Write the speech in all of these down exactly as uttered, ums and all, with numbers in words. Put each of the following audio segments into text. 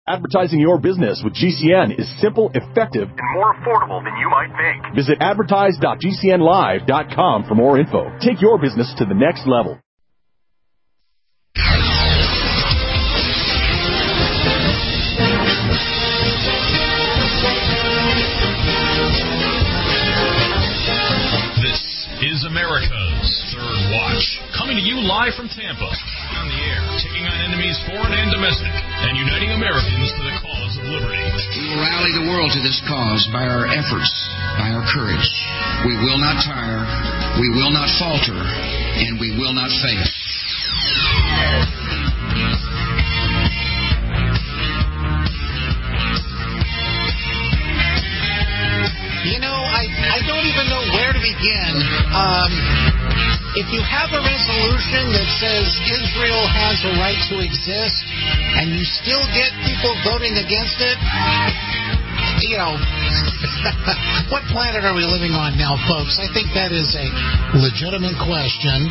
Advertising your business with G C N is simple, effective, and more affordable than you might think. Visit advertise dot g c n live dot com for more info. Take your business to the next level. This is America's Third Watch, coming to you live from Tampa. On the air, taking on enemies foreign and domestic, and uniting Americans for the cause of liberty. We will rally the world to this cause by our efforts, by our courage. We will not tire, we will not falter, and we will not fail. You know, I, I don't even know where to begin. Um, if you have a resolution that says Israel has a right to exist, and you still get people voting against it, you know, what planet are we living on now, folks? I think that is a legitimate question.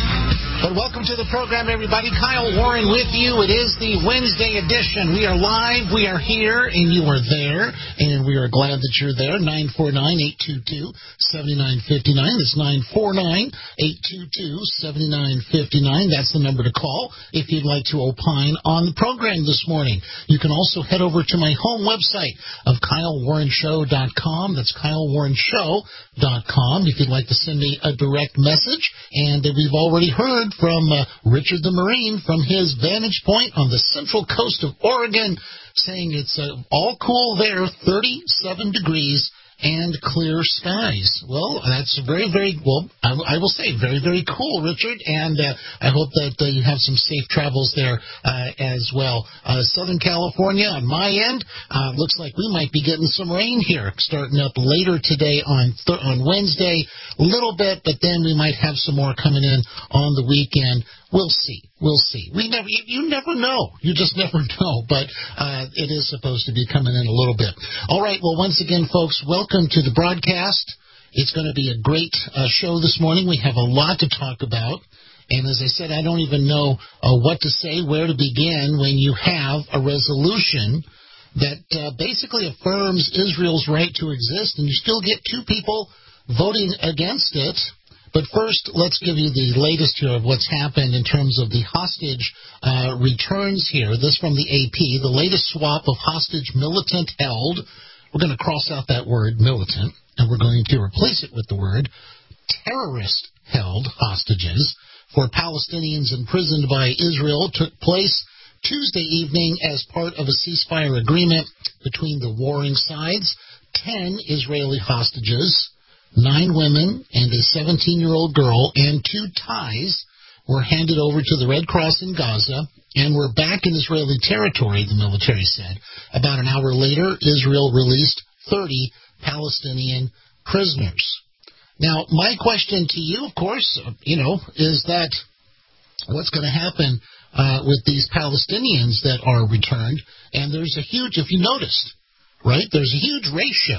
But welcome to the program, everybody. Kyle Warren with you. It is the Wednesday edition. We are live, we are here, and you are there. And we are glad that you're there. nine four nine, eight two two, seven nine five nine. That's nine four nine, eight two two, seven nine five nine. That's the number to call if you'd like to opine on the program this morning. You can also head over to my home website of kyle warren show dot com. That's kyle warren show dot com if you'd like to send me a direct message. And we've already heard from uh, Richard the Marine from his vantage point on the central coast of Oregon, saying it's uh, all cool there, thirty-seven degrees and clear skies. Well, that's very, very, well, I, I will say, very, very cool, Richard, and uh, I hope that uh, you have some safe travels there uh, as well. Uh, Southern California, on my end, uh, looks like we might be getting some rain here, starting up later today on th- on Wednesday, a little bit, but then we might have some more coming in on the weekend. We'll see. We'll see. We never. You, you never know. You just never know. But uh, it is supposed to be coming in a little bit. All right. Well, once again, folks, welcome to the broadcast. It's going to be a great uh, show this morning. We have a lot to talk about. And as I said, I don't even know uh, what to say, where to begin when you have a resolution that uh, basically affirms Israel's right to exist, and you still get two people voting against it. But first, let's give you the latest here of what's happened in terms of the hostage uh, returns here. This from the A P, the latest swap of hostage militant held. We're going to cross out that word, militant, and we're going to replace it with the word terrorist held hostages for Palestinians imprisoned by Israel took place Tuesday evening as part of a ceasefire agreement between the warring sides. Ten Israeli hostages, nine women and a seventeen-year-old girl and two Thais were handed over to the Red Cross in Gaza and were back in Israeli territory, the military said. About an hour later, Israel released thirty Palestinian prisoners. Now, my question to you, of course, you know, is that what's going to happen uh, with these Palestinians that are returned? And there's a huge, if you noticed, right, there's a huge ratio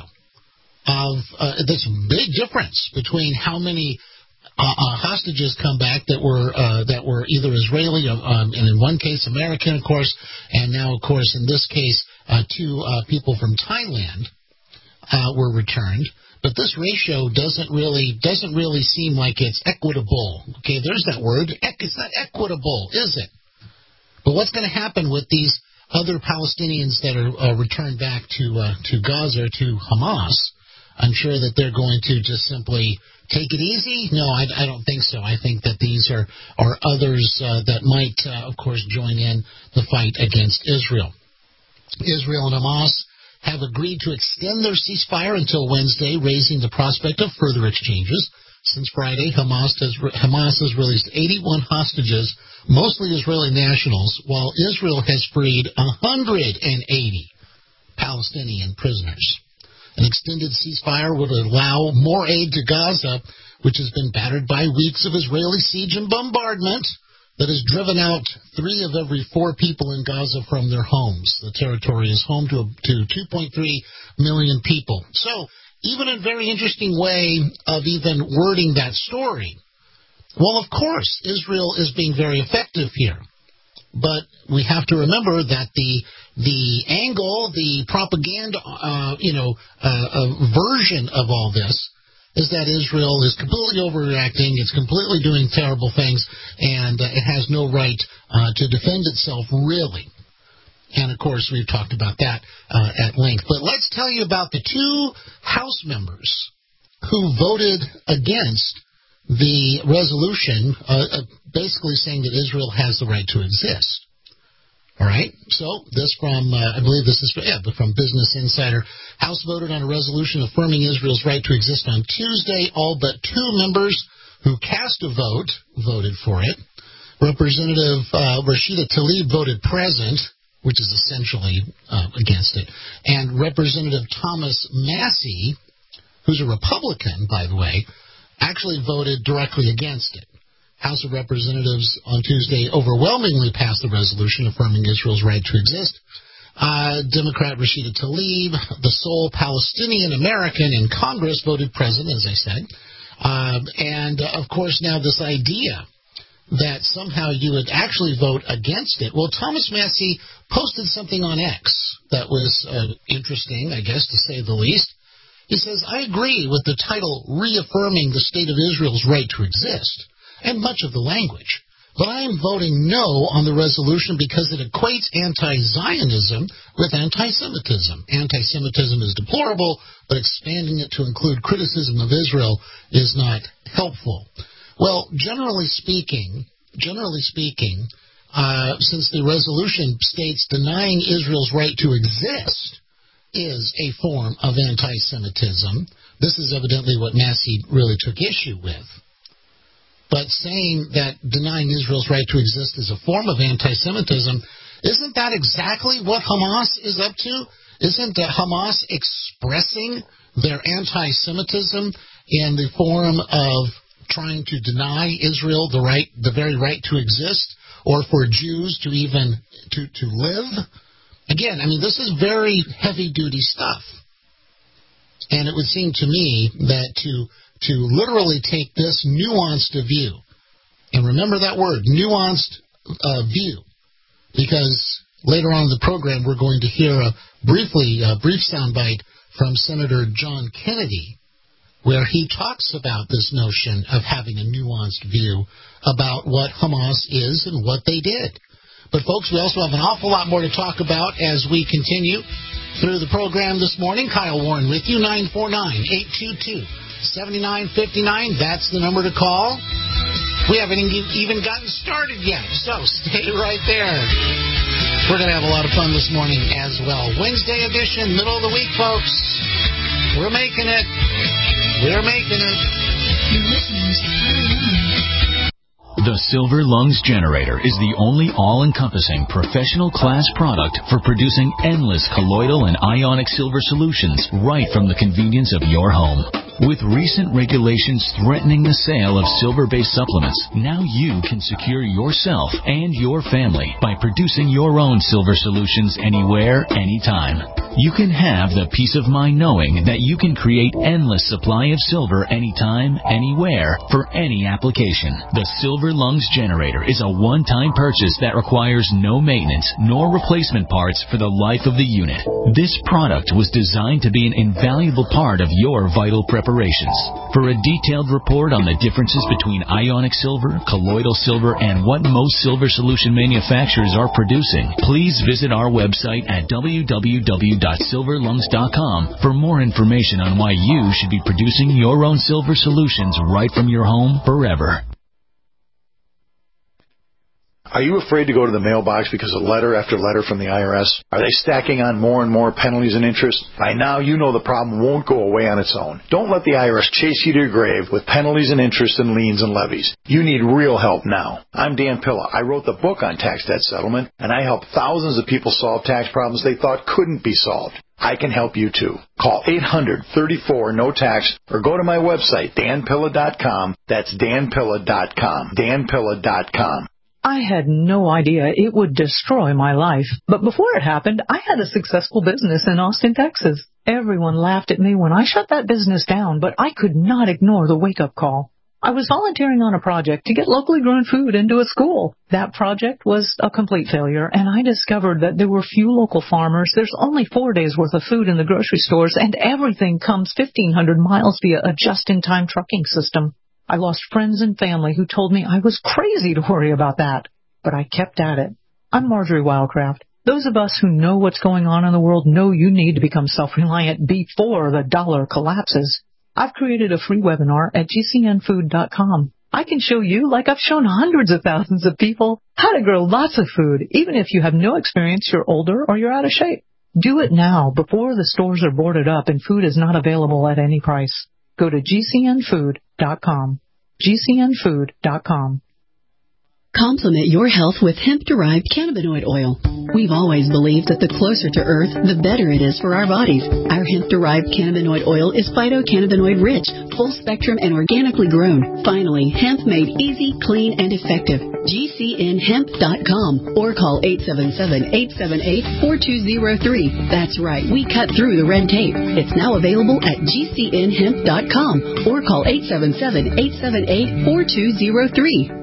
of uh, this big difference between how many uh, uh, hostages come back that were uh, that were either Israeli, um, and in one case American, of course, and now, of course, in this case, uh, two uh, people from Thailand uh, were returned. But this ratio doesn't really doesn't really seem like it's equitable. Okay, there's that word. It's not equitable, is it? But what's going to happen with these other Palestinians that are uh, returned back to uh, to Gaza, to Hamas? I'm sure that they're going to just simply take it easy. No, I, I don't think so. I think that these are, are others uh, that might, uh, of course, join in the fight against Israel. Israel and Hamas have agreed to extend their ceasefire until Wednesday, raising the prospect of further exchanges. Since Friday, Hamas has, Hamas has released eighty-one hostages, mostly Israeli nationals, while Israel has freed one hundred eighty Palestinian prisoners. An extended ceasefire would allow more aid to Gaza, which has been battered by weeks of Israeli siege and bombardment that has driven out three of every four people in Gaza from their homes. The territory is home to, to two point three million people. So, even a very interesting way of even wording that story. Well, of course, Israel is being very effective here. But we have to remember that the the angle, the propaganda, uh, you know, uh, uh, version of all this is that Israel is completely overreacting, it's completely doing terrible things, and uh, it has no right uh, to defend itself, really. And, of course, we've talked about that uh, at length. But let's tell you about the two House members who voted against the resolution, uh, uh, basically saying that Israel has the right to exist. All right, so this from, uh, I believe this is yeah, from Business Insider. House voted on a resolution affirming Israel's right to exist on Tuesday. All but two members who cast a vote voted for it. Representative uh, Rashida Tlaib voted present, which is essentially uh, against it. And Representative Thomas Massie, who's a Republican, by the way, actually voted directly against it. House of Representatives on Tuesday overwhelmingly passed the resolution affirming Israel's right to exist. Uh, Democrat Rashida Tlaib, the sole Palestinian American in Congress, voted present, as I said. Uh, and, uh, of course, now this idea that somehow you would actually vote against it. Well, Thomas Massie posted something on X that was uh, interesting, I guess, to say the least. He says, I agree with the title reaffirming the state of Israel's right to exist, and much of the language. But I am voting no on the resolution because it equates anti-Zionism with anti-Semitism. Anti-Semitism is deplorable, but expanding it to include criticism of Israel is not helpful. Well, generally speaking, generally speaking, uh, since the resolution states denying Israel's right to exist is a form of anti-Semitism, this is evidently what Massie really took issue with. But saying that denying Israel's right to exist is a form of anti-Semitism, isn't that exactly what Hamas is up to? Isn't uh, Hamas expressing their anti-Semitism in the form of trying to deny Israel the right, the very right to exist, or for Jews to even to, to live? Again, I mean, this is very heavy-duty stuff. And it would seem to me that to to literally take this nuanced view, and remember that word, nuanced uh, view, because later on in the program we're going to hear a briefly a brief soundbite from Senator John Kennedy, where he talks about this notion of having a nuanced view about what Hamas is and what they did. But, folks, we also have an awful lot more to talk about as we continue through the program this morning. Kyle Warren with you, nine four nine, eight two two, seven nine five nine. That's the number to call. We haven't even gotten started yet, so stay right there. We're going to have a lot of fun this morning as well. Wednesday edition, middle of the week, folks. We're making it. We're making it. You're listening to Kyle Warren. The Silver Lungs Generator is the only all-encompassing professional class product for producing endless colloidal and ionic silver solutions right from the convenience of your home. With recent regulations threatening the sale of silver-based supplements, now you can secure yourself and your family by producing your own silver solutions anywhere, anytime. You can have the peace of mind knowing that you can create endless supply of silver anytime, anywhere, for any application. The Silver Lungs Generator is a one-time purchase that requires no maintenance nor replacement parts for the life of the unit. This product was designed to be an invaluable part of your vital preparations. For a detailed report on the differences between ionic silver, colloidal silver, and what most silver solution manufacturers are producing, please visit our website at w w w dot silver lungs dot com for more information on why you should be producing your own silver solutions right from your home forever. Are you afraid to go to the mailbox because of letter after letter from the I R S? Are they stacking on more and more penalties and interest? By now, you know the problem won't go away on its own. Don't let the I R S chase you to your grave with penalties and interest and liens and levies. You need real help now. I'm Dan Pilla. I wrote the book on tax debt settlement, and I help thousands of people solve tax problems they thought couldn't be solved. I can help you too. Call eight hundred, thirty-four, no tax or go to my website, dan pilla dot com. That's dan pilla dot com. dan pilla dot com. I had no idea it would destroy my life. But before it happened, I had a successful business in Austin, Texas. Everyone laughed at me when I shut that business down, but I could not ignore the wake-up call. I was volunteering on a project to get locally grown food into a school. That project was a complete failure, and I discovered that there were few local farmers. There's only four days' worth of food in the grocery stores, and everything comes fifteen hundred miles via a just-in-time trucking system. I lost friends and family who told me I was crazy to worry about that, but I kept at it. I'm Marjorie Wildcraft. Those of us who know what's going on in the world know you need to become self-reliant before the dollar collapses. I've created a free webinar at G C N food dot com. I can show you, like I've shown hundreds of thousands of people, how to grow lots of food, even if you have no experience, you're older, or you're out of shape. Do it now, before the stores are boarded up and food is not available at any price. Go to G C N food dot com. G C N food dot com. Complement your health with hemp-derived cannabinoid oil. We've always believed that the closer to Earth, the better it is for our bodies. Our hemp-derived cannabinoid oil is phytocannabinoid-rich, full-spectrum, and organically grown. Finally, hemp made easy, clean, and effective. G C N hemp dot com or call eight seven seven, eight seven eight, four two zero three. That's right, we cut through the red tape. It's now available at G C N hemp dot com or call eight seven seven, eight seven eight, four two zero three.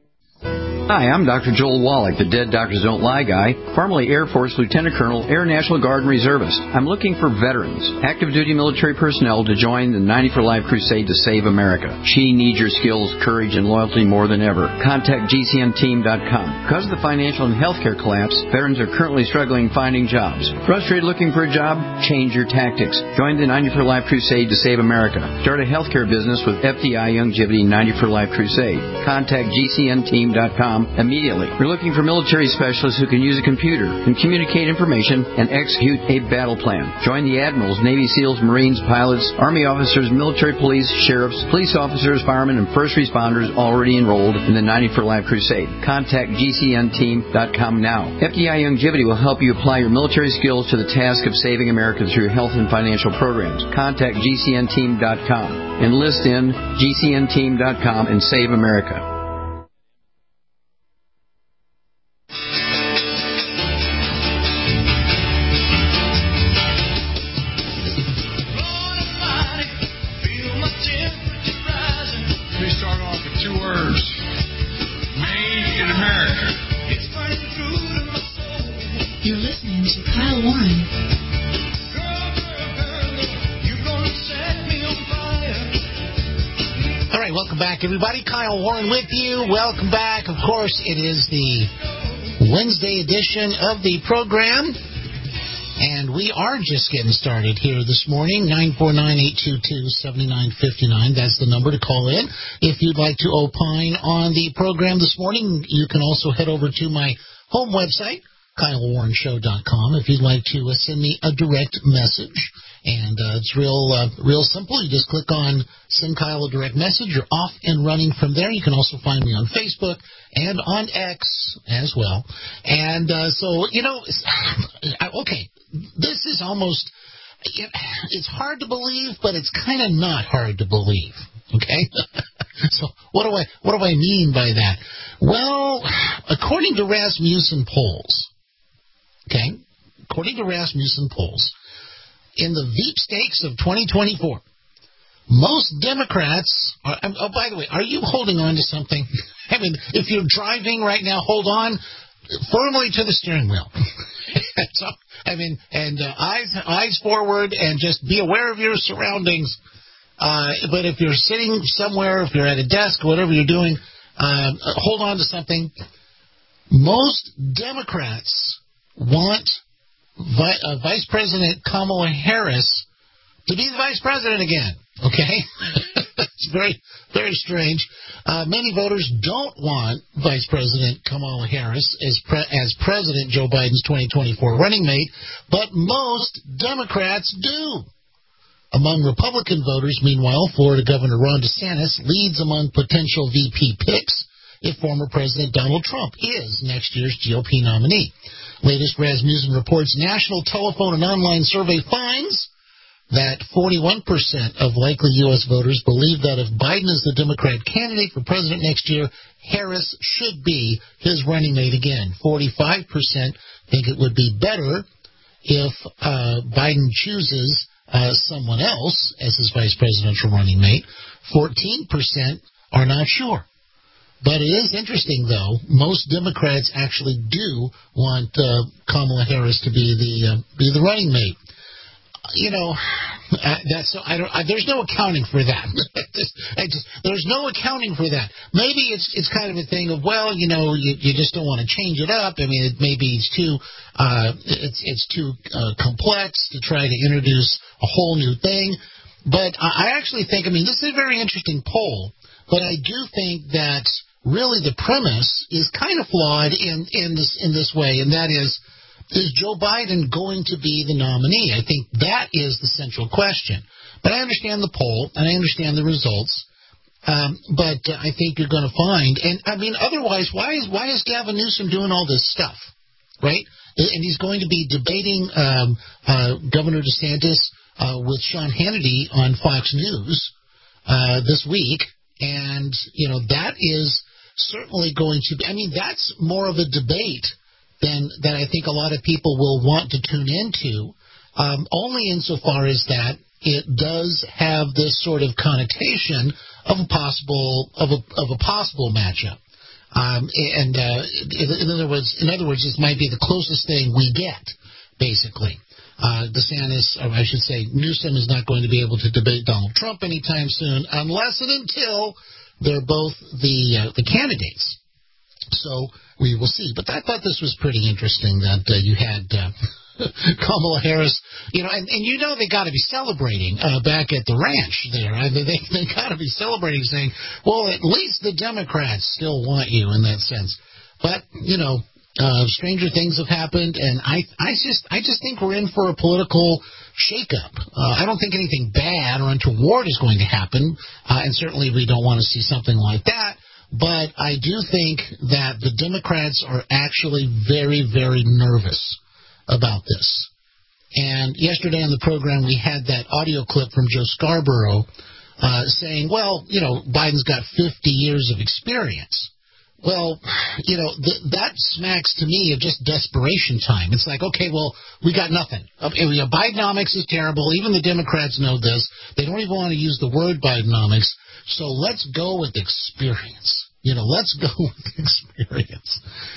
Hi, I'm Doctor Joel Wallach, the Dead Doctors Don't Lie guy, formerly Air Force Lieutenant Colonel, Air National Guard and Reservist. I'm looking for veterans, active duty military personnel to join the ninety for Life crusade to save America. She needs your skills, courage, and loyalty more than ever. Contact G C N team dot com. Because of the financial and healthcare collapse, veterans are currently struggling finding jobs. Frustrated looking for a job? Change your tactics. Join the ninety for Life crusade to save America. Start a healthcare business with F D I Youngevity ninety for Life crusade. Contact G C N team dot com immediately. We're looking for military specialists who can use a computer, can communicate information, and execute a battle plan. Join the admirals, Navy SEALs, Marines, pilots, Army officers, military police, sheriffs, police officers, firemen, and first responders already enrolled in the ninety for Life crusade. Contact G C N team dot com now. F D I Youngevity will help you apply your military skills to the task of saving America through health and financial programs. Contact G C N team dot com. Enlist in G C N team dot com and save America. You're listening to Kyle Warren. All right, welcome back, everybody. Kyle Warren with you. Welcome back. Of course, it is the Wednesday edition of the program, and we are just getting started here this morning. nine four nine, eight two two, seven nine five nine. That's the number to call in. If you'd like to opine on the program this morning, you can also head over to my home website, Kyle Warren Show dot com, if you'd like to uh, send me a direct message. And uh, it's real uh, real simple. You just click on Send Kyle a Direct Message. You're off and running from there. You can also find me on Facebook and on X as well. And uh, so, you know, okay, this is almost, it, it's hard to believe, but it's kind of not hard to believe. Okay? So what do I what do I mean by that? Well, according to Rasmussen polls, okay, according to Rasmussen polls, in the Veep Stakes of twenty twenty-four, most Democrats are, oh, by the way, are you holding on to something? I mean, if you're driving right now, hold on firmly to the steering wheel. So, I mean, and uh, eyes eyes forward, and just be aware of your surroundings. Uh, but if you're sitting somewhere, if you're at a desk, whatever you're doing, uh, hold on to something. Most Democrats want Vi- uh, Vice President Kamala Harris to be the Vice President again. Okay? It's very, very strange. Uh, many voters don't want Vice President Kamala Harris as, pre- as President Joe Biden's twenty twenty-four running mate, but most Democrats do. Among Republican voters, meanwhile, Florida Governor Ron DeSantis leads among potential V P picks if former President Donald Trump is next year's G O P nominee. Latest Rasmussen reports national telephone and online survey finds that forty-one percent of likely U S voters believe that if Biden is the Democrat candidate for president next year, Harris should be his running mate again. forty-five percent think it would be better if uh, Biden chooses uh, someone else as his vice presidential running mate. fourteen percent are not sure. But it is interesting, though. Most Democrats actually do want uh, Kamala Harris to be the uh, be the running mate. You know, uh, that's I don't. I, there's no accounting for that. just, I just, there's no accounting for that. Maybe it's it's kind of a thing of, well, you know, you, you just don't want to change it up. I mean, it, maybe it's too uh, it's it's too uh, complex to try to introduce a whole new thing. But I actually think, I mean, this is a very interesting poll. But I do think that really the premise is kind of flawed in in this in this way, and that is. Is Joe Biden going to be the nominee? I think that is the central question. But I understand the poll, and I understand the results. Um, but uh, I think you're going to find, and I mean, otherwise, why is why is Gavin Newsom doing all this stuff, right? And he's going to be debating um, uh, Governor DeSantis uh, with Sean Hannity on Fox News uh, this week, and you know that is certainly going to be. I mean, that's more of a debate. Then that I think a lot of people will want to tune into, um, only insofar as that it does have this sort of connotation of a possible of a of a possible matchup. Um, and uh, in other words, in other words, this might be the closest thing we get, basically. Uh, DeSantis, or I should say, Newsom is not going to be able to debate Donald Trump anytime soon, unless and until they're both the uh, the candidates. So we will see. But I thought this was pretty interesting that uh, you had uh, Kamala Harris, you know, and, and you know they got to be celebrating uh, back at the ranch there. I mean, they they got to be celebrating, saying, well, at least the Democrats still want you in that sense. But, you know, uh, stranger things have happened, and I I just I just think we're in for a political shakeup. Uh, I don't think anything bad or untoward is going to happen, uh, and certainly we don't want to see something like that. But I do think that the Democrats are actually very, very nervous about this. And yesterday on the program, we had that audio clip from Joe Scarborough uh, saying, well, you know, Biden's got fifty years of experience. Well, you know, th- that smacks to me of just desperation time. It's like, okay, well, we got nothing. Okay, you know, Bidenomics is terrible. Even the Democrats know this. They don't even want to use the word Bidenomics. So let's go with experience. You know, let's go with experience.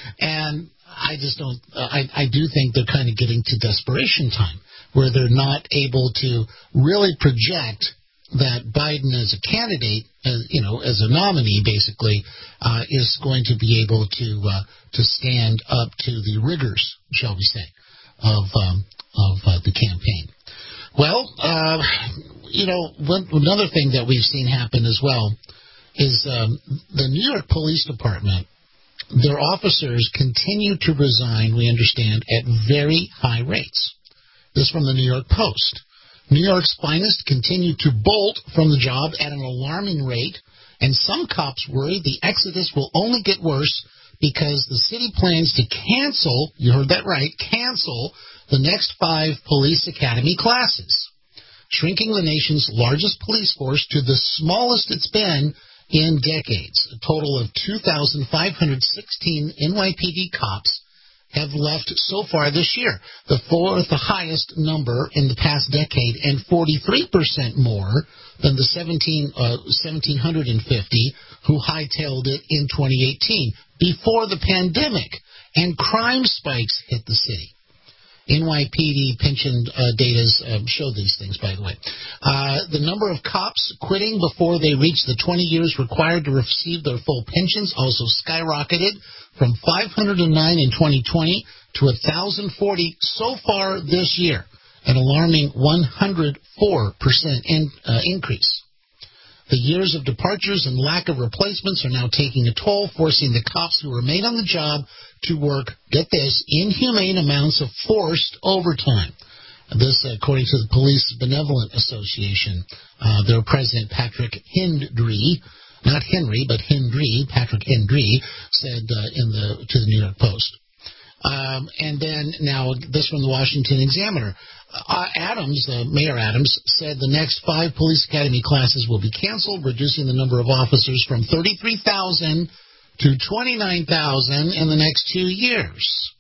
And I just don't, uh, I, I do think they're kind of getting to desperation time, where they're not able to really project that Biden as a candidate, as, you know, as a nominee, basically, uh, is going to be able to uh, to stand up to the rigors, shall we say, of um, of uh, the campaign. Well, uh, you know, one, another thing that we've seen happen as well is um, the New York Police Department, their officers continue to resign, we understand, at very high rates. This from the New York Post. New York's finest continue to bolt from the job at an alarming rate, and some cops worry the exodus will only get worse because the city plans to cancel, you heard that right, cancel the next five police academy classes, shrinking the nation's largest police force to the smallest it's been in decades. A total of two thousand five hundred sixteen N Y P D cops have left so far this year, the fourth highest number in the past decade, and forty-three percent more than the seventeen, uh, one thousand seven hundred fifty who hightailed it in twenty eighteen, before the pandemic, and crime spikes hit the city. N Y P D pension uh, data uh, show these things, by the way. Uh, the number of cops quitting before they reach the twenty years required to receive their full pensions also skyrocketed from five hundred nine in twenty twenty to one thousand forty so far this year, an alarming one hundred four percent in, uh, increase. The years of departures and lack of replacements are now taking a toll, forcing the cops who remain on the job to work, get this, inhumane amounts of forced overtime. This, according to the Police Benevolent Association, uh, their president, Patrick Hendry, not Henry, but Hendry, Patrick Hendry, said uh, in the to the New York Post. Um, and then now this from the Washington Examiner. Uh, Adams, uh, Mayor Adams, said the next five police academy classes will be canceled, reducing the number of officers from thirty-three thousand to twenty-nine thousand in the next two years.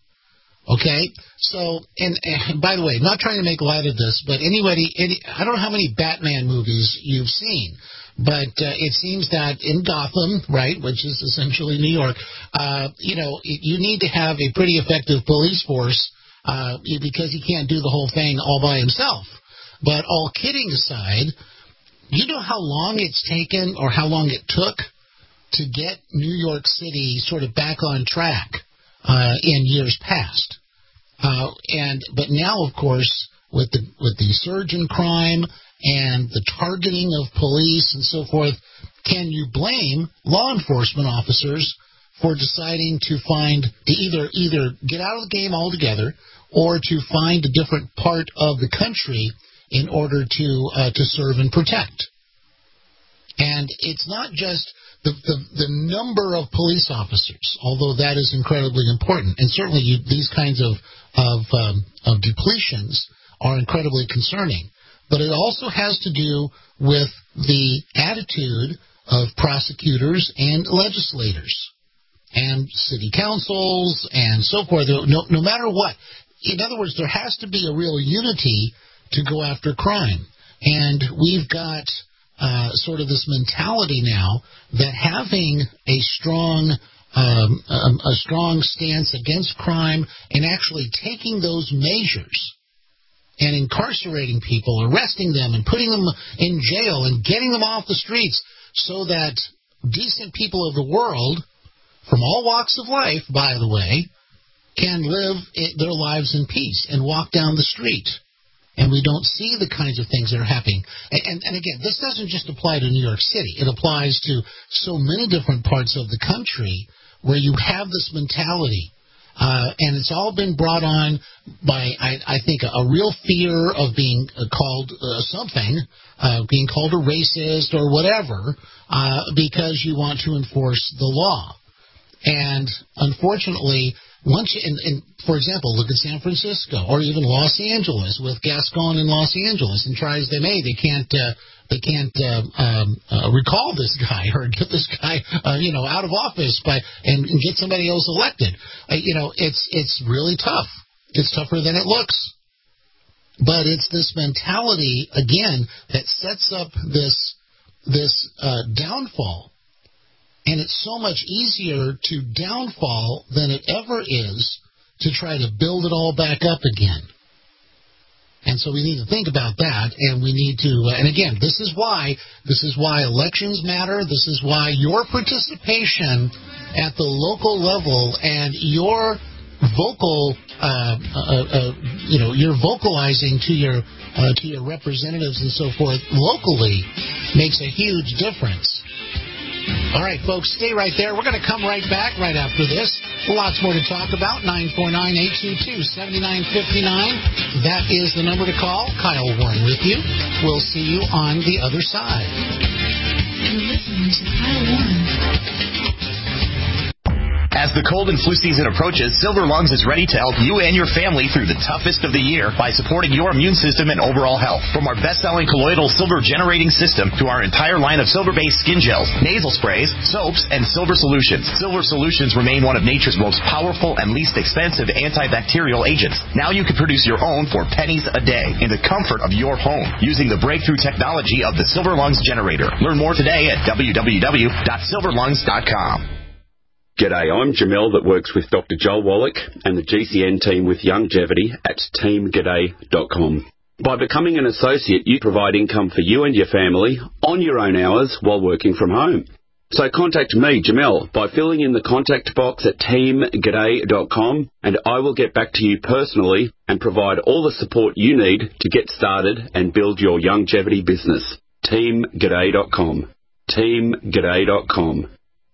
Okay? So, and, and by the way, I'm not trying to make light of this, but anybody, any, I don't know how many Batman movies you've seen, But uh, it seems that in Gotham, right, which is essentially New York, uh, you know, you need to have a pretty effective police force uh, because he can't do the whole thing all by himself. But all kidding aside, you know how long it's taken or how long it took to get New York City sort of back on track uh, in years past. Uh, and but now, of course, with the with the surge in crime and the targeting of police and so forth, can you blame law enforcement officers for deciding to find to either either get out of the game altogether or to find a different part of the country in order to uh, to serve and protect? And it's not just the, the the number of police officers, although that is incredibly important, and certainly you, these kinds of of, um, of depletions are incredibly concerning. But it also has to do with the attitude of prosecutors and legislators and city councils and so forth, no, no matter what. In other words, there has to be a real unity to go after crime. And we've got uh, sort of this mentality now that having a strong um, um, a strong stance against crime and actually taking those measures and incarcerating people, arresting them and putting them in jail and getting them off the streets so that decent people of the world, from all walks of life, by the way, can live their lives in peace and walk down the street. And we don't see the kinds of things that are happening. And, and, and again, this doesn't just apply to New York City. It applies to so many different parts of the country where you have this mentality. Uh, and it's all been brought on by, I, I think, a, a real fear of being uh, called uh, something, uh, being called a racist or whatever, uh, because you want to enforce the law. And unfortunately, once you, and, and for example, look at San Francisco or even Los Angeles with Gascon in Los Angeles, and try as they may, they can't uh, they can't uh, um, uh, recall this guy or get this guy uh, you know out of office by and, and get somebody else elected. Uh, you know, it's it's really tough. It's tougher than it looks. But it's this mentality again that sets up this this uh, downfall. And it's so much easier to downfall than it ever is to try to build it all back up again. And so we need to think about that, and we need to, uh, and again, this is why, this is why elections matter, this is why your participation at the local level and your vocal, uh, uh, uh, you know, you're vocalizing to your, uh, to your representatives and so forth locally makes a huge difference. All right, folks, stay right there. We're going to come right back right after this. Lots more to talk about. nine four nine, eight two two, seven nine five nine. That is the number to call. Kyle Warren with you. We'll see you on the other side. You're listening to Kyle Warren. As the cold and flu season approaches, Silver Lungs is ready to help you and your family through the toughest of the year by supporting your immune system and overall health. From our best-selling colloidal silver generating system to our entire line of silver-based skin gels, nasal sprays, soaps, and silver solutions, Silver Solutions remain one of nature's most powerful and least expensive antibacterial agents. Now you can produce your own for pennies a day in the comfort of your home using the breakthrough technology of the Silver Lungs generator. Learn more today at w w w dot silver lungs dot com. G'day, I'm Jamel that works with Doctor Joel Wallach and the G C N team with Longevity at team g'day dot com. By becoming an associate, you provide income for you and your family on your own hours while working from home. So contact me, Jamel, by filling in the contact box at team g'day dot com, and I will get back to you personally and provide all the support you need to get started and build your longevity business. team g'day dot com. team g'day dot com.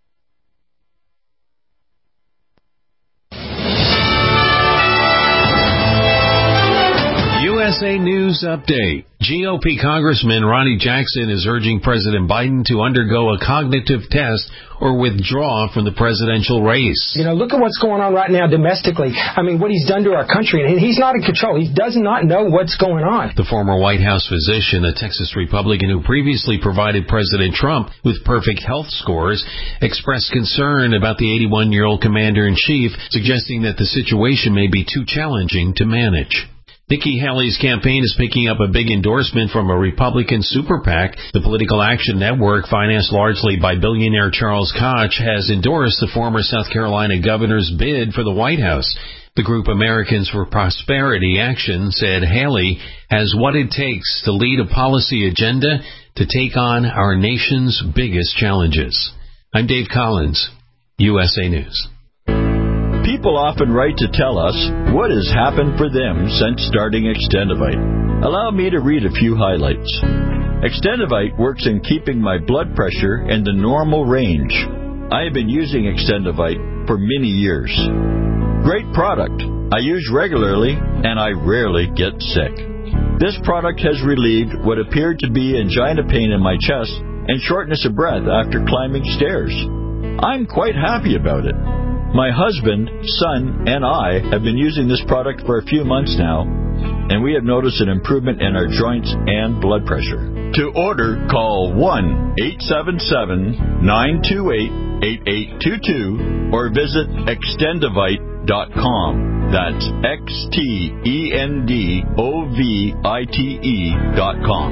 U S A News Update. G O P Congressman Ronnie Jackson is urging President Biden to undergo a cognitive test or withdraw from the presidential race. You know, look at what's going on right now domestically. I mean, what he's done to our country. And he's not in control. He does not know what's going on. The former White House physician, a Texas Republican who previously provided President Trump with perfect health scores, expressed concern about the eighty-one-year-old commander-in-chief, suggesting that the situation may be too challenging to manage. Nikki Haley's campaign is picking up a big endorsement from a Republican super PAC. The Political Action Network, financed largely by billionaire Charles Koch, has endorsed the former South Carolina governor's bid for the White House. The group Americans for Prosperity Action said Haley has what it takes to lead a policy agenda to take on our nation's biggest challenges. I'm Dave Collins, U S A News. People often write to tell us what has happened for them since starting Extendivite. Allow me to read a few highlights. Extendivite works in keeping my blood pressure in the normal range. I have been using Extendivite for many years. Great product. I use regularly and I rarely get sick. This product has relieved what appeared to be angina pain in my chest and shortness of breath after climbing stairs. I'm quite happy about it. My husband, son, and I have been using this product for a few months now, and we have noticed an improvement in our joints and blood pressure. To order, call one eight seven seven, nine two eight, eight eight two two or visit extendivite dot com. That's X T E N D O V I T E dot com.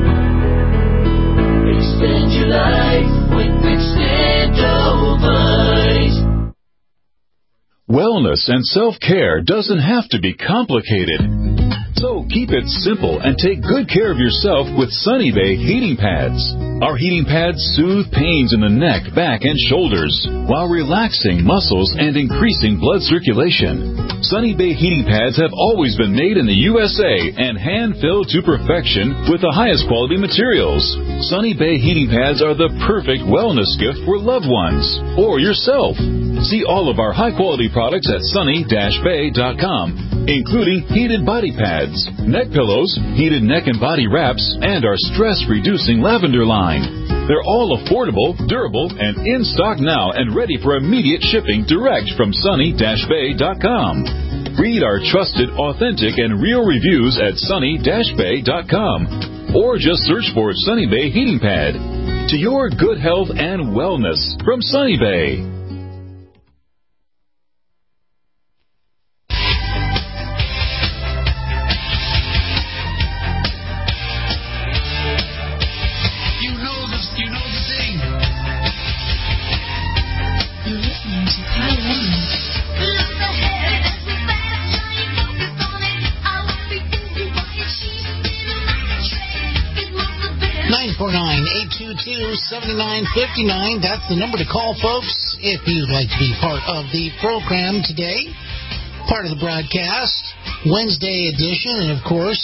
Extend your life with Extendivite. Wellness and self-care doesn't have to be complicated. So keep it simple and take good care of yourself with Sunny Bay heating pads. Our heating pads soothe pains in the neck, back, and shoulders while relaxing muscles and increasing blood circulation. Sunny Bay heating pads have always been made in the U S A and hand-filled to perfection with the highest quality materials. Sunny Bay heating pads are the perfect wellness gift for loved ones or yourself. See all of our high-quality products at sunny dash bay dot com, including heated body pads, neck pillows, heated neck and body wraps, and our stress-reducing lavender line. They're all affordable, durable, and in stock now and ready for immediate shipping direct from sunny dash bay dot com. Read our trusted, authentic, and real reviews at sunny dash bay dot com or just search for Sunny Bay Heating Pad. To your good health and wellness from Sunny Bay. seventy-nine fifty-nine. That's the number to call, folks, if you'd like to be part of the program today. Part of the broadcast, Wednesday edition, and of course,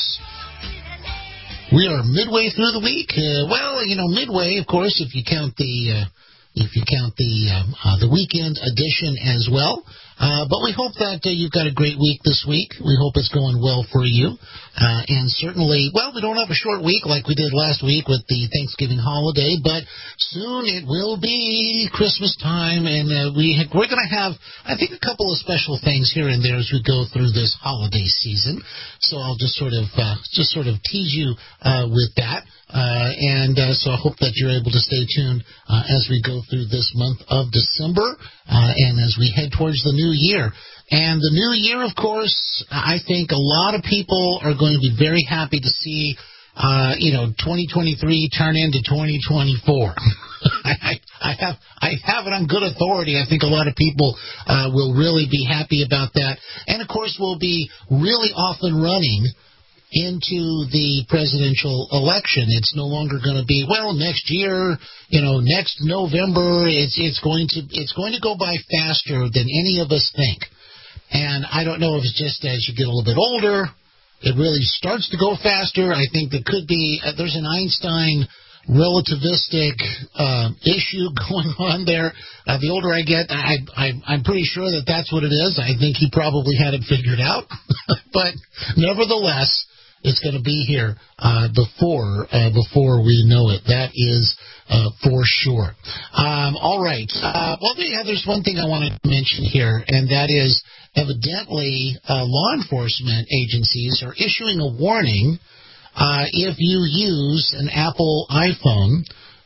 we are midway through the week. Uh, well, you know, midway, of course, if you count the uh, if you count the um, uh, the weekend edition as well. Uh, but we hope that uh, you've got a great week this week. We hope it's going well for you. Uh, and certainly, well, we don't have a short week like we did last week with the Thanksgiving holiday, but soon it will be Christmas time, and uh, we ha- we're going to have, I think, a couple of special things here and there as we go through this holiday season. So I'll just sort of uh, just sort of tease you uh, with that. Uh, and uh, so I hope that you're able to stay tuned uh, as we go through this month of December uh, and as we head towards the new year. And the new year, of course, I think a lot of people are going to be very happy to see, uh, you know, twenty twenty-three turn into twenty twenty-four. I, I have I have it on good authority. I think a lot of people uh, will really be happy about that. And, of course, we'll be really off and running into the presidential election. It's no longer going to be, well, next year, you know, next November, it's it's going to it's going to go by faster than any of us think. And I don't know if it's just as you get a little bit older, it really starts to go faster. I think there could be, uh, there's an Einstein relativistic uh, issue going on there. Uh, the older I get, I, I, I'm pretty sure that that's what it is. I think he probably had it figured out. But nevertheless, it's going to be here uh, before uh, before we know it. That is uh, for sure. Um, all right. Uh, well, yeah, there's one thing I want to mention here, and that is evidently uh, law enforcement agencies are issuing a warning uh, if you use an Apple iPhone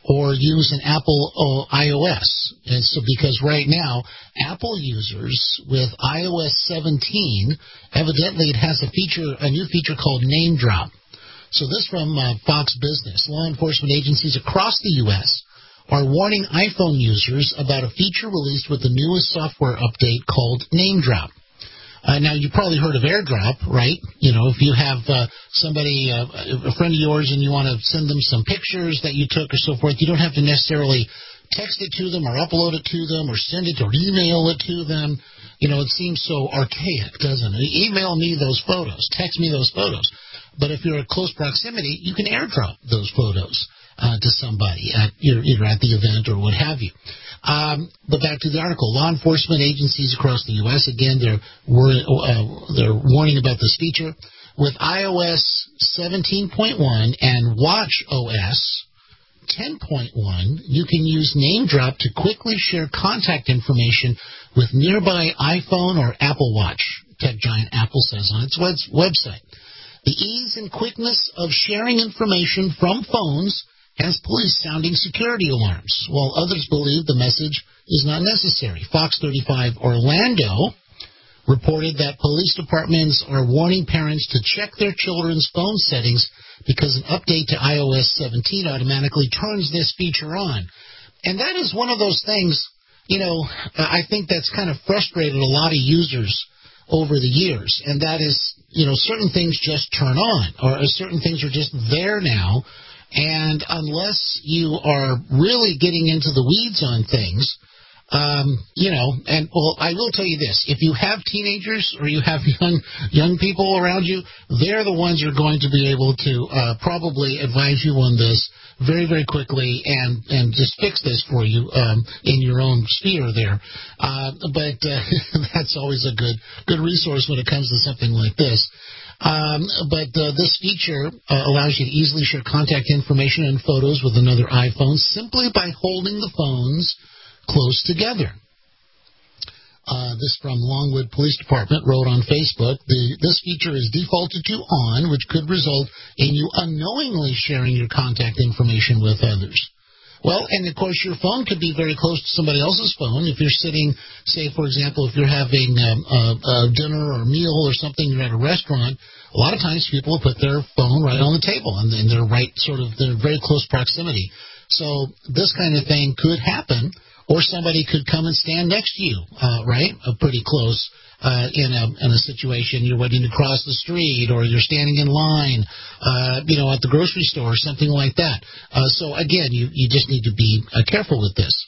or use an Apple uh, iOS. And so because right now, Apple users with i O S seventeen, evidently it has a feature, a new feature called Name Drop. So this from uh, Fox Business. Law enforcement agencies across the U S are warning iPhone users about a feature released with the newest software update called Name Drop. Uh, now, you probably heard of AirDrop, right? You know, if you have uh, somebody, uh, a friend of yours, and you want to send them some pictures that you took or so forth, you don't have to necessarily text it to them or upload it to them or send it or email it to them. You know, it seems so archaic, doesn't it? Email me those photos. Text me those photos. But if you're at close proximity, you can AirDrop those photos uh, to somebody, at, either at the event or what have you. Um, but back to the article. Law enforcement agencies across the U S, again, they're, uh, they're warning about this feature. With iOS seventeen point one and watchOS ten point one, you can use Name Drop to quickly share contact information with nearby iPhone or Apple Watch, tech giant Apple says on its web- website. The ease and quickness of sharing information from phones has police sounding security alarms, while others believe the message is not necessary. Fox thirty-five Orlando reported that police departments are warning parents to check their children's phone settings because an update to i O S seventeen automatically turns this feature on. And that is one of those things, you know, I think that's kind of frustrated a lot of users over the years, and that is, you know, certain things just turn on, or certain things are just there now. And unless you are really getting into the weeds on things, um, you know, and, well, I will tell you this. If you have teenagers or you have young young people around you, they're the ones who are going to be able to uh, probably advise you on this very, very quickly and, and just fix this for you um, in your own sphere there. Uh, but uh, that's always a good good resource when it comes to something like this. Um, but uh, this feature uh, allows you to easily share contact information and photos with another iPhone simply by holding the phones close together. Uh, this from Longwood Police Department wrote on Facebook, the, this feature is defaulted to on, which could result in you unknowingly sharing your contact information with others. Well, and of course, your phone could be very close to somebody else's phone. If you're sitting, say, for example, if you're having um, a, a dinner or a meal or something, you're at a restaurant, a lot of times people put their phone right on the table, and, and they're right sort of, they're very close proximity. So this kind of thing could happen, or somebody could come and stand next to you, uh, right, uh, pretty close. Uh, in a in a situation, you're waiting to cross the street, or you're standing in line, uh, you know, at the grocery store, or something like that. Uh, so again, you, you just need to be uh, careful with this.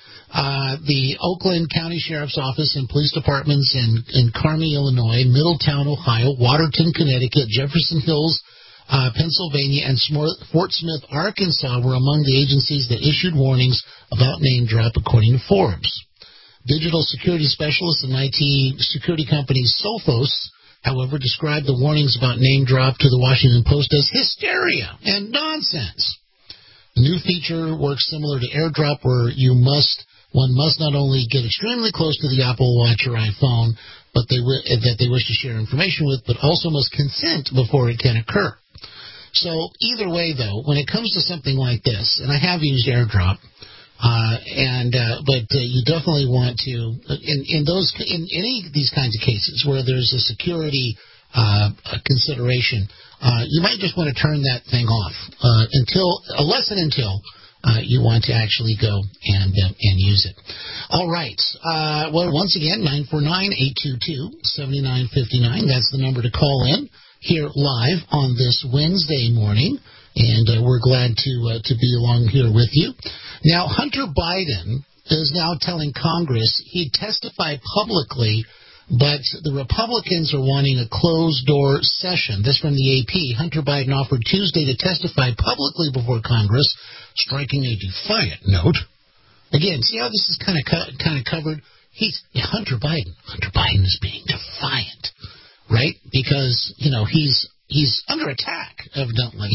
Uh, the Oakland County Sheriff's Office and police departments in, in Carmi, Illinois, Middletown, Ohio, Waterton, Connecticut, Jefferson Hills, uh, Pennsylvania, and Fort Smith, Arkansas were among the agencies that issued warnings about Name Drop, according to Forbes. Digital security specialists and I T security company Sophos, however, described the warnings about Name Drop to the Washington Post as hysteria and nonsense. The new feature works similar to AirDrop, where you must one must not only get extremely close to the Apple Watch or iPhone, but they w- that they wish to share information with, but also must consent before it can occur. So either way, though, when it comes to something like this, and I have used AirDrop. Uh, and uh, but uh, you definitely want to in in those in any of these kinds of cases where there's a security uh, consideration, uh, you might just want to turn that thing off uh, until unless and until uh, you want to actually go and uh, and use it. All right. Uh, well, once again, nine four nine, eight two two, seven nine five nine. That's the number to call in here live on this Wednesday morning. And uh, we're glad to uh, to be along here with you. Now, Hunter Biden is now telling Congress he'd testify publicly, but the Republicans are wanting a closed-door session. This from the A P. Hunter Biden offered Tuesday to testify publicly before Congress, striking a defiant note. Again, see how this is kind of co- kind of covered? He's yeah, Hunter Biden. Hunter Biden is being defiant, right? Because, you know, he's He's under attack, evidently,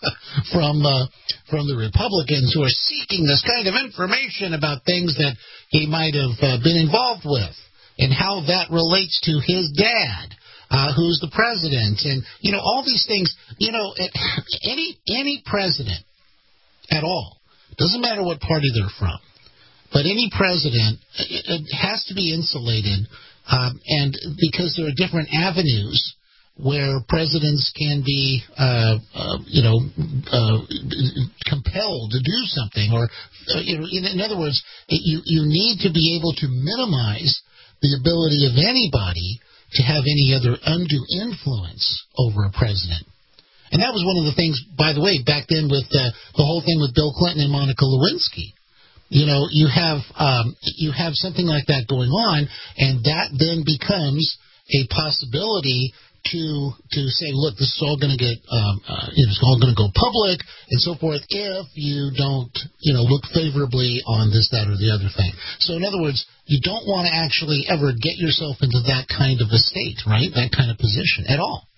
from uh, from the Republicans who are seeking this kind of information about things that he might have uh, been involved with and how that relates to his dad, uh, who's the president. And, you know, all these things, you know, it, any any president at all doesn't matter what party they're from, but any president it, it has to be insulated, um, and because there are different avenues where presidents can be, uh, uh, you know, uh, compelled to do something, or, uh, you know, in, in other words, it, you you need to be able to minimize the ability of anybody to have any other undue influence over a president. And that was one of the things, by the way, back then with uh, the whole thing with Bill Clinton and Monica Lewinsky. You know, you have um, you have something like that going on, and that then becomes a possibility to to say, look, this is all going to get, um, uh, you know, it's all going to go public and so forth if you don't, you know, look favorably on this, that, or the other thing. So in other words, you don't want to actually ever get yourself into that kind of a state, right? That kind of position at all.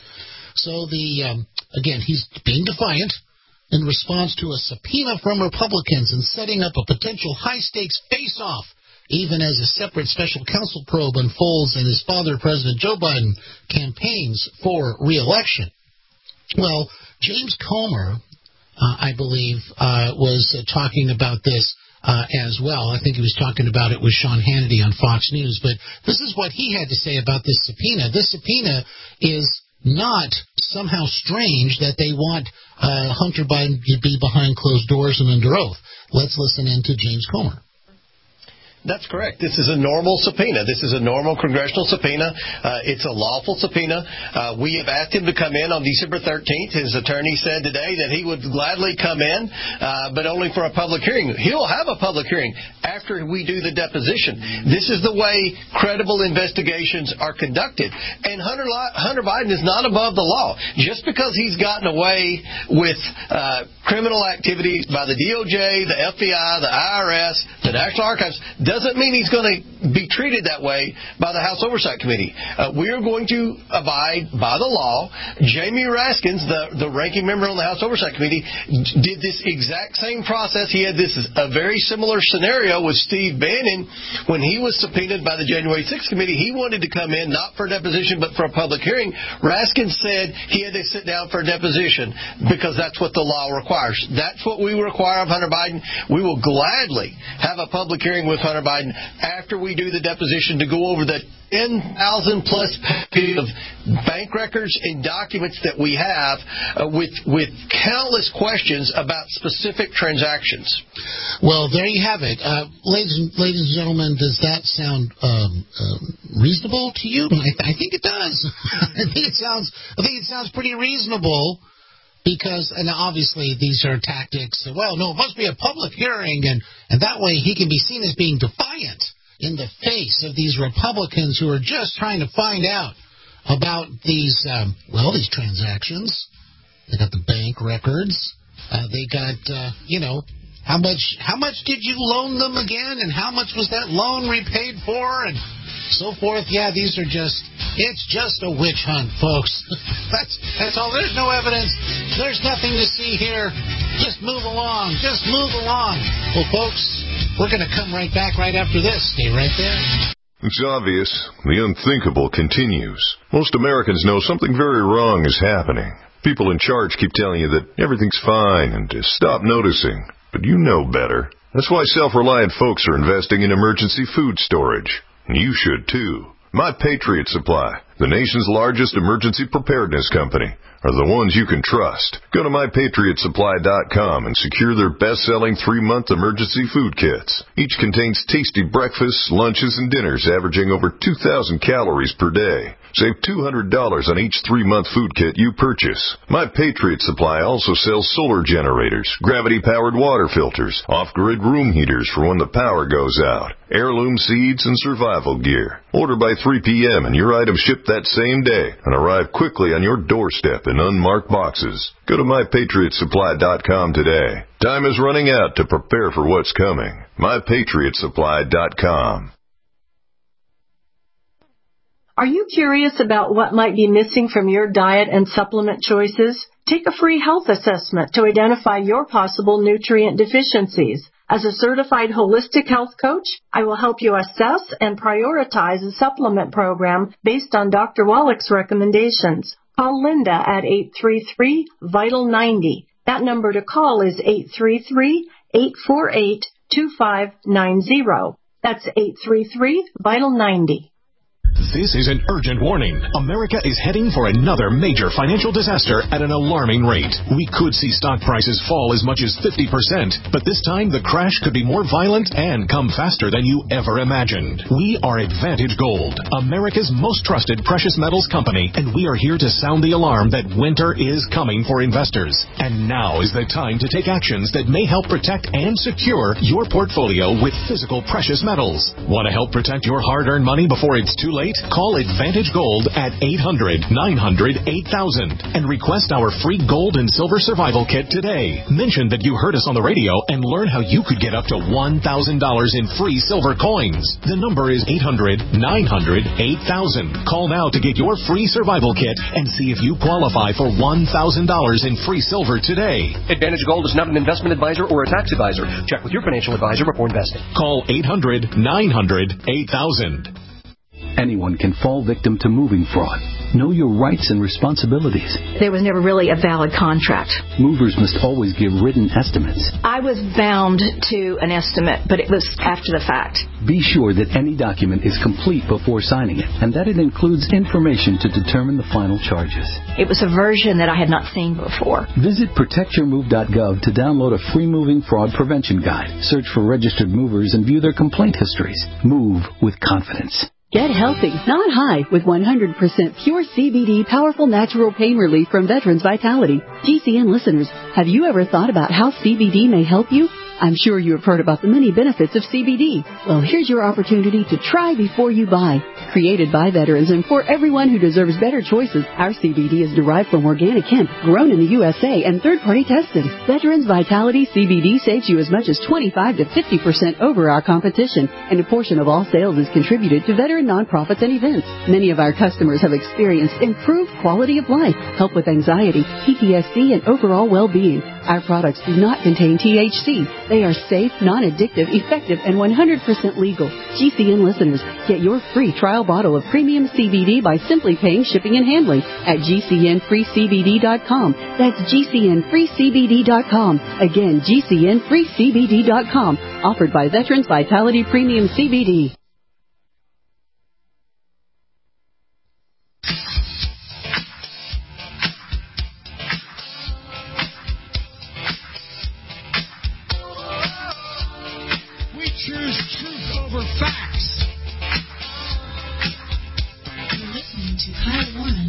So the um, again, he's being defiant in response to a subpoena from Republicans and setting up a potential high-stakes face-off, even as a separate special counsel probe unfolds and his father, President Joe Biden, campaigns for re-election. Well, James Comer, uh, I believe, uh, was uh, talking about this uh, as well. I think he was talking about it with Sean Hannity on Fox News. But this is what he had to say about this subpoena. This subpoena is not somehow strange that they want uh, Hunter Biden to be behind closed doors and under oath. Let's listen in to James Comer. That's correct. This is a normal subpoena. This is a normal congressional subpoena. Uh, it's a lawful subpoena. Uh, we have asked him to come in on December thirteenth. His attorney said today that he would gladly come in, uh, but only for a public hearing. He'll have a public hearing after we do the deposition. This is the way credible investigations are conducted. And Hunter, Hunter Biden is not above the law. Just because he's gotten away with uh, criminal activity by the D O J, the F B I, the I R S, the National Archives, doesn't mean he's going to be treated that way by the House Oversight Committee. Uh, we are going to abide by the law. Jamie Raskins, the, the ranking member on the House Oversight Committee, did this exact same process. He had this a very similar scenario with Steve Bannon when he was subpoenaed by the January sixth Committee. He wanted to come in not for a deposition but for a public hearing. Raskins said he had to sit down for a deposition because that's what the law requires. That's what we require of Hunter Biden. We will gladly have a public hearing with Hunter Biden after we do the deposition to go over the ten thousand plus pages of bank records and documents that we have uh, with with countless questions about specific transactions. Well, there you have it. Uh, ladies, and, ladies and gentlemen, does that sound um, um, reasonable to you? I, I think it does. I think it sounds I think it sounds pretty reasonable. Because, and obviously these are tactics, well, no, it must be a public hearing, and, and that way he can be seen as being defiant in the face of these Republicans who are just trying to find out about these, um, well, these transactions. They got the bank records. Uh, they got, uh, you know, how much, how much did you loan them again, and how much was that loan repaid for, and so forth. Yeah, these are just, it's just a witch hunt, folks. that's that's all. There's no evidence. There's nothing to see here. Just move along. Just move along. Well, folks, we're going to come right back right after this. Stay right there. It's obvious. The unthinkable continues. Most Americans know something very wrong is happening. People in charge keep telling you that everything's fine and to stop noticing. But you know better. That's why self-reliant folks are investing in emergency food storage. And you should, too. My Patriot Supply, the nation's largest emergency preparedness company, are the ones you can trust. Go to my patriot supply dot com and secure their best-selling three-month emergency food kits. Each contains tasty breakfasts, lunches, and dinners averaging over two thousand calories per day. Save two hundred dollars on each three-month food kit you purchase. My Patriot Supply also sells solar generators, gravity-powered water filters, off-grid room heaters for when the power goes out, heirloom seeds, and survival gear. Order by three p.m. and your items ship that same day and arrive quickly on your doorstep in unmarked boxes. Go to my patriot supply dot com today. Time is running out to prepare for what's coming. my patriot supply dot com. Are you curious about what might be missing from your diet and supplement choices? Take a free health assessment to identify your possible nutrient deficiencies. As a certified holistic health coach, I will help you assess and prioritize a supplement program based on Doctor Wallach's recommendations. Call Linda at eight three three, VITAL ninety. That number to call is eight three three, eight four eight, two five nine zero. That's eight three three, VITAL ninety. This is an urgent warning. America is heading for another major financial disaster at an alarming rate. We could see stock prices fall as much as fifty percent, but this time the crash could be more violent and come faster than you ever imagined. We are Advantage Gold, America's most trusted precious metals company, and we are here to sound the alarm that winter is coming for investors. And now is the time to take actions that may help protect and secure your portfolio with physical precious metals. Want to help protect your hard-earned money before it's too late? Call Advantage Gold at eight hundred, nine hundred, eight thousand and request our free gold and silver survival kit today. Mention that you heard us on the radio and learn how you could get up to one thousand dollars in free silver coins. The number is eight hundred, nine hundred, eight thousand. Call now to get your free survival kit and see if you qualify for one thousand dollars in free silver today. Advantage Gold is not an investment advisor or a tax advisor. Check with your financial advisor before investing. Call eight hundred, nine hundred, eight thousand. Anyone can fall victim to moving fraud. Know your rights and responsibilities. There was never really a valid contract. Movers must always give written estimates. I was bound to an estimate, but it was after the fact. Be sure that any document is complete before signing it, and that it includes information to determine the final charges. It was a version that I had not seen before. Visit protect your move dot gov to download a free moving fraud prevention guide. Search for registered movers and view their complaint histories. Move with confidence. Get healthy, not high, with one hundred percent pure C B D powerful natural pain relief from Veterans Vitality. G C N listeners, have you ever thought about how C B D may help you? I'm sure you have heard about the many benefits of C B D. Well, here's your opportunity to try before you buy. Created by veterans and for everyone who deserves better choices, our C B D is derived from organic hemp, grown in the U S A, and third-party tested. Veterans Vitality C B D saves you as much as twenty-five to fifty percent over our competition, and a portion of all sales is contributed to veteran nonprofits and events. Many of our customers have experienced improved quality of life, help with anxiety, P T S D, and overall well-being. Our products do not contain T H C. They are safe, non-addictive, effective, and one hundred percent legal. G C N listeners, get your free trial bottle of premium C B D by simply paying shipping and handling at G C N free C B D dot com. That's G C N free C B D dot com. Again, G C N free C B D dot com. Offered by Veterans Vitality Premium C B D. Choose truth over facts. You're listening to Kyle Warren.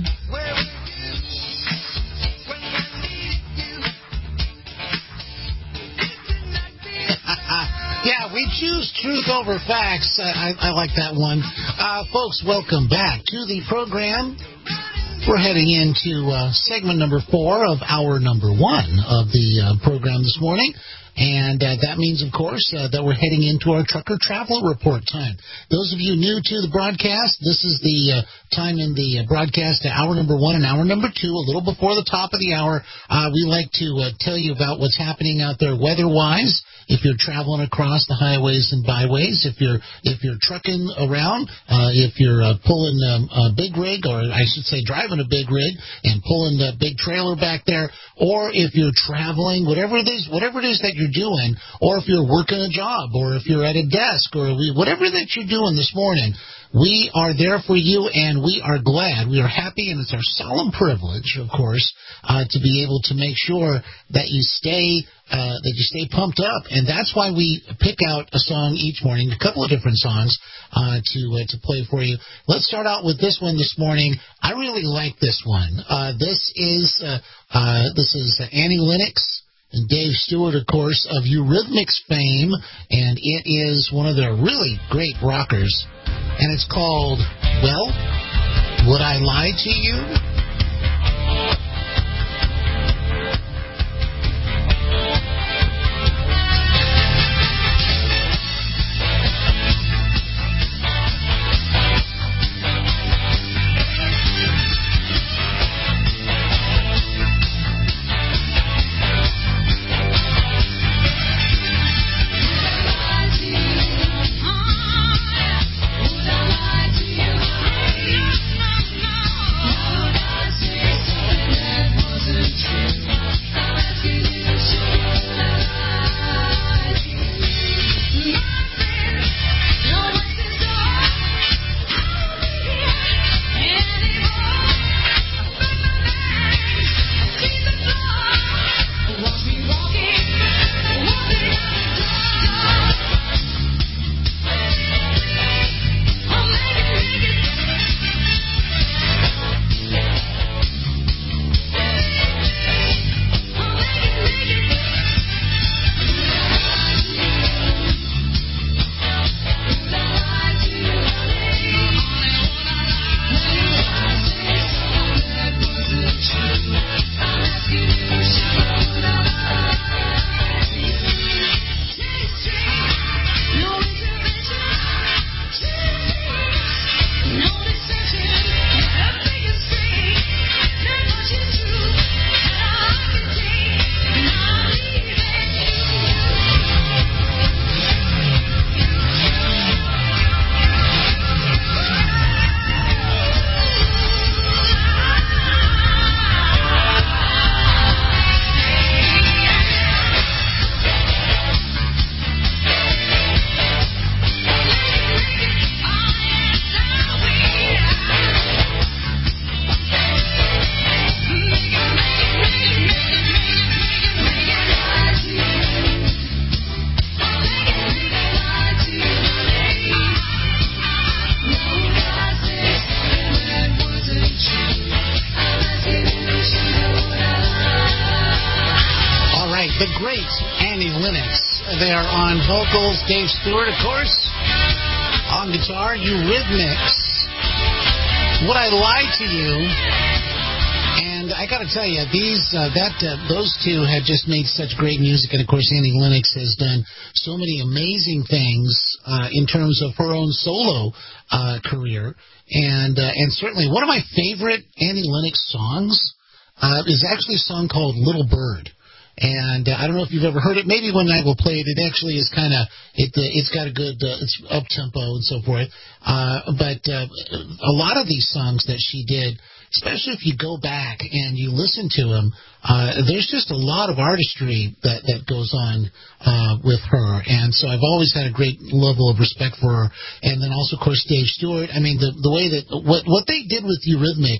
Yeah, we choose truth over facts. I, I, I like that one. Uh, folks, welcome back to the program. We're heading into uh, segment number four of hour number one of the uh, program this morning. And uh, that means, of course, uh, that we're heading into our Trucker Travel Report time. Those of you new to the broadcast, this is the uh, time in the uh, broadcast to hour number one and hour number two, a little before the top of the hour. Uh, we like to uh, tell you about what's happening out there weather-wise. If you're traveling across the highways and byways, if you're if you're trucking around, uh, if you're uh, pulling um, a big rig, or I should say driving a big rig and pulling a big trailer back there, or if you're traveling, whatever it is, whatever it is that you're doing, or if you're working a job, or if you're at a desk, or whatever that you're doing this morning, we are there for you, and we are glad. We are happy, and it's our solemn privilege, of course, uh, to be able to make sure that you stay uh, that you stay pumped up, and that's why we pick out a song each morning, a couple of different songs uh, to uh, to play for you. Let's start out with this one this morning. I really like this one. Uh, this is uh, uh, this is Annie Lennox and Dave Stewart, of course, of Eurythmics fame, and it is one of their really great rockers, and it's called, well, Would I Lie to You? Would I lie to you? the great Annie Lennox. They are on vocals. Dave Stewart, of course, on guitar. Eurythmics. Would I Lie to You? And I got to tell you, these uh, that uh, those two had just made such great music, and of course, Annie Lennox has done so many amazing things uh, in terms of her own solo uh, career, and uh, and certainly one of my favorite Annie Lennox songs uh, is actually a song called "Little Bird." And uh, I don't know if you've ever heard it. Maybe one night we'll play it. It actually is kind of it. Uh, it's got a good. Uh, it's up tempo and so forth. Uh, but uh, a lot of these songs that she did, especially if you go back and you listen to them, uh, there's just a lot of artistry that that goes on uh, with her. And so I've always had a great level of respect for her. And then also, of course, Dave Stewart. I mean, the the way that what what they did with Eurythmics.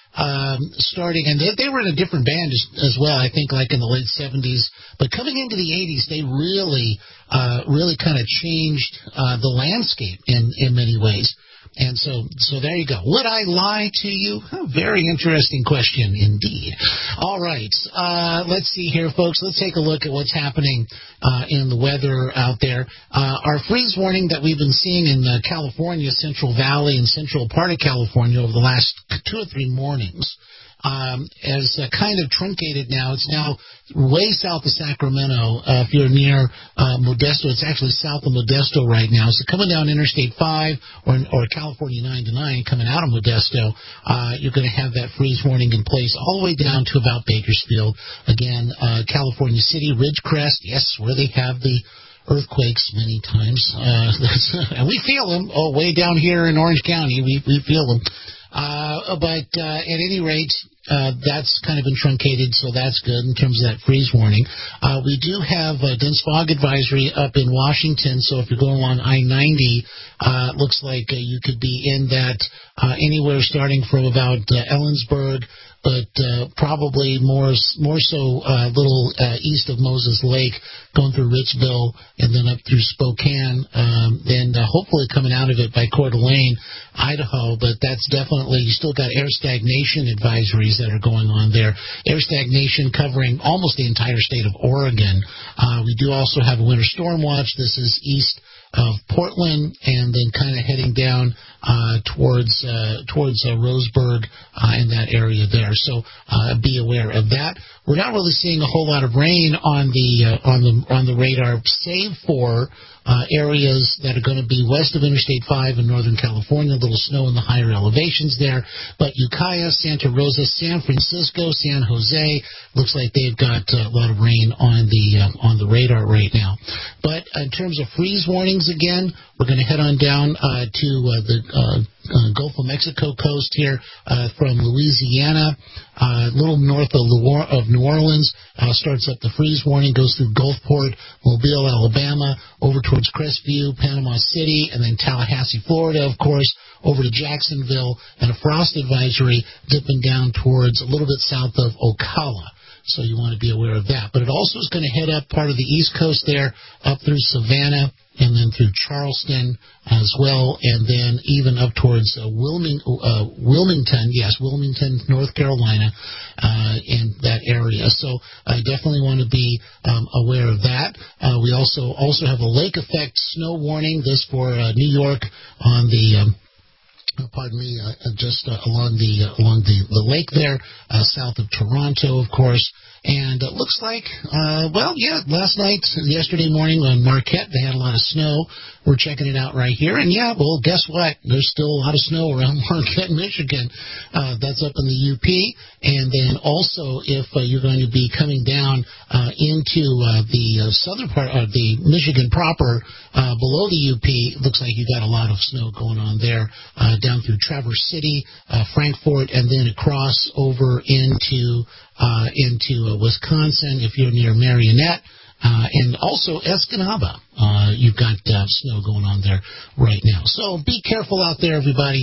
Um, starting, and they, they were in a different band as, as well, I think, like in the late seventies. But coming into the eighties, they really, uh, really kind of changed uh, the landscape in, in many ways. And so, so there you go. Would I lie to you? Oh, very interesting question indeed. All right, uh, let's see here, folks. Let's take a look at what's happening uh, in the weather out there. Uh, our freeze warning that we've been seeing in uh, California, Central Valley and central part of California over the last two or three mornings um, is uh, kind of truncated now. It's now way south of Sacramento. Uh, if you're near uh, Modesto, it's actually south of Modesto right now. So coming down Interstate five or, or California nine to nine, coming out of Modesto, uh, you're going to have that freeze warning in place all the way down to about Bakersfield. Again, uh, California City, Ridgecrest, yes, where they have the earthquakes many times. Uh, and we feel them. Oh, way down here in Orange County, we, we feel them. Uh, but uh, at any rate, uh, that's kind of been truncated, so that's good in terms of that freeze warning. Uh, we do have a dense fog advisory up in Washington, so if you're going along I ninety, uh, it looks like uh, you could be in that uh, anywhere starting from about uh, Ellensburg, but uh, probably more more so a uh, little uh, east of Moses Lake, going through Richville, and then up through Spokane, um, and uh, hopefully coming out of it by Coeur d'Alene, Idaho. But that's definitely, you still got air stagnation advisories that are going on there. Air stagnation covering almost the entire state of Oregon. Uh, we do also have a winter storm watch. This is east of Portland, and then kind of heading down uh, towards uh, towards uh, Roseburg uh, in that area there. So uh, be aware of that. We're not really seeing a whole lot of rain on the uh, on the on the radar, save for uh, areas that are going to be west of Interstate five in Northern California. A little snow in the higher elevations there, but Ukiah, Santa Rosa, San Francisco, San Jose, looks like they've got uh, a lot of rain on the uh, on the radar right now. But in terms of freeze warnings, again, we're going to head on down uh, to uh, the uh, uh, Gulf of Mexico coast here uh, from Louisiana, uh, a little north of, Lu- of New Orleans. Uh, starts up the freeze warning, goes through Gulfport, Mobile, Alabama, over towards Crestview, Panama City, and then Tallahassee, Florida, of course, over to Jacksonville, and a frost advisory dipping down towards a little bit south of Ocala. So you want to be aware of that. But it also is going to head up part of the East Coast there, up through Savannah, and then through Charleston as well, and then even up towards uh, Wilming, uh, Wilmington, yes, Wilmington, North Carolina, uh, in that area. So I definitely want to be um, aware of that. Uh, we also also have a lake effect snow warning, this for uh, New York on the um, pardon me, uh, just uh, along the uh, along the, the lake there, uh, south of Toronto, of course. And it looks like, uh, well, yeah, last night, yesterday morning on Marquette, they had a lot of snow. We're checking it out right here. And, yeah, well, guess what? There's still a lot of snow around Marquette, Michigan. Uh, that's up in the U P. And then also, if uh, you're going to be coming down uh, into uh, the uh, southern part of the Michigan proper, uh, below the U P, it looks like you got a lot of snow going on there, uh, down through Traverse City, uh, Frankfort, and then across over into Uh, into uh, Wisconsin, if you're near Marionette, uh, and also Escanaba. Uh, you've got uh, snow going on there right now. So be careful out there, everybody.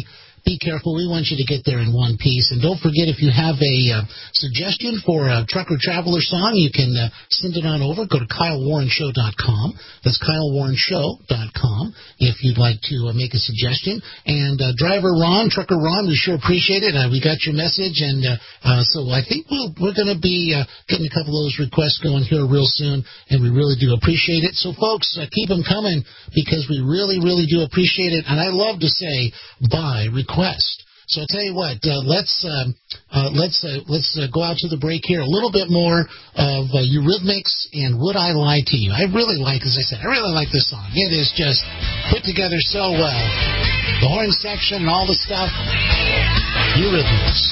be careful. We want you to get there in one piece. And don't forget, if you have a uh, suggestion for a Trucker Traveler song, you can uh, send it on over. Go to Kyle Warren Show dot com. That's Kyle Warren Show dot com if you'd like to uh, make a suggestion. And uh, Driver Ron, Trucker Ron, we sure appreciate it. Uh, we got your message, and uh, uh, so I think we'll, we're going to be uh, getting a couple of those requests going here real soon, and we really do appreciate it. So, folks, uh, keep them coming because we really, really do appreciate it. And I love to say, by request. So I'll tell you what, uh, let's um, uh, let's uh, let's uh, go out to the break here. A little bit more of uh, Eurythmics and Would I Lie to You. I really like, as I said, I really like this song. It is just put together so well. The horn section and all the stuff. Eurythmics.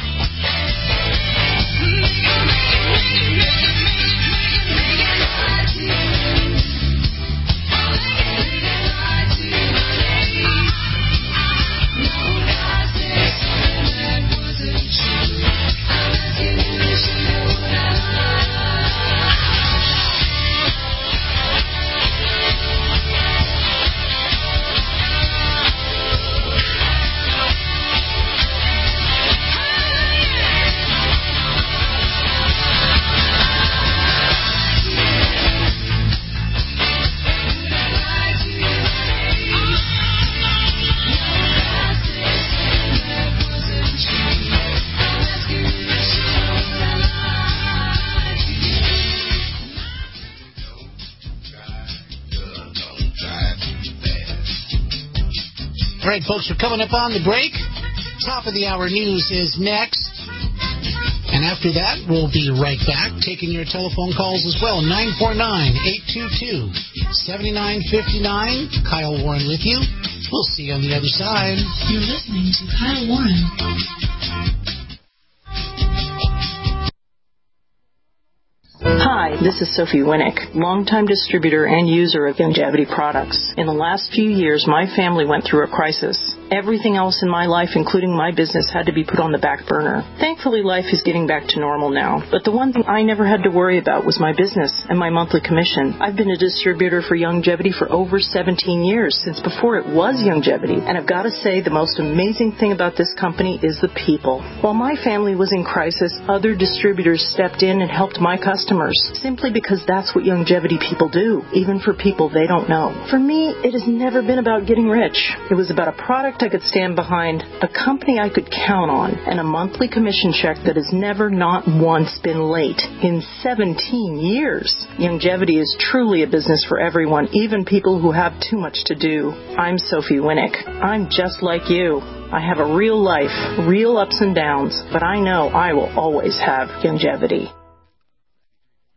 All right, folks, we're coming up on the break. Top of the hour news is next. And after that, we'll be right back, taking your telephone calls as well. nine four nine, eight two two, seven nine five nine. Kyle Warren with you. We'll see you on the other side. You're listening to Kyle Warren. Hi, this is Sophie Winnick, longtime distributor and user of Youngevity products. In the last few years, my family went through a crisis. Everything else in my life, including my business, had to be put on the back burner. Thankfully, life is getting back to normal now. But the one thing I never had to worry about was my business and my monthly commission. I've been a distributor for Youngevity for over seventeen years, since before it was Youngevity. And I've got to say, the most amazing thing about this company is the people. While my family was in crisis, other distributors stepped in and helped my customers, simply because that's what Youngevity people do, even for people they don't know. For me, it has never been about getting rich. It was about a product I could stand behind, a company I could count on, and a monthly commission check that has never, not once, been late in seventeen years. Youngevity is truly a business for everyone, even people who have too much to do. I'm Sophie Winnick. I'm just like you. I have a real life, real ups and downs, but I know I will always have Youngevity.